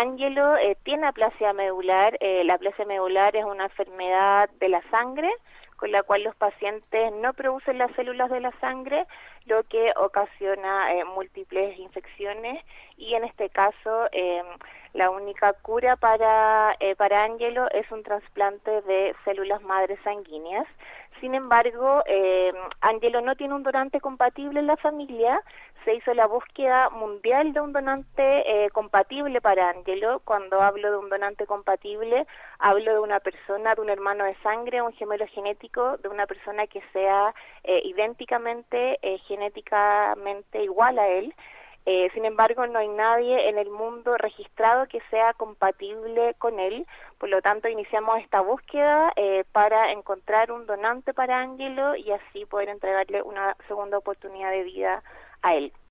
Ángelo tiene aplasia medular. La aplasia medular es una enfermedad de la sangre con la cual los pacientes no producen las células de la sangre, lo que ocasiona múltiples infecciones, y en este caso la única cura para Ángelo es un trasplante de células madre sanguíneas. Sin embargo, Ángelo no tiene un donante compatible en la familia. Se hizo la búsqueda mundial de un donante compatible para Ángelo. Cuando hablo de un donante compatible, hablo de una persona, de un hermano de sangre, un gemelo genético, de una persona que sea idénticamente, genéticamente igual a él. Sin embargo, no hay nadie en el mundo registrado que sea compatible con él. Por lo tanto, iniciamos esta búsqueda para encontrar un donante para Ángelo y así poder entregarle una segunda oportunidad de vida a él.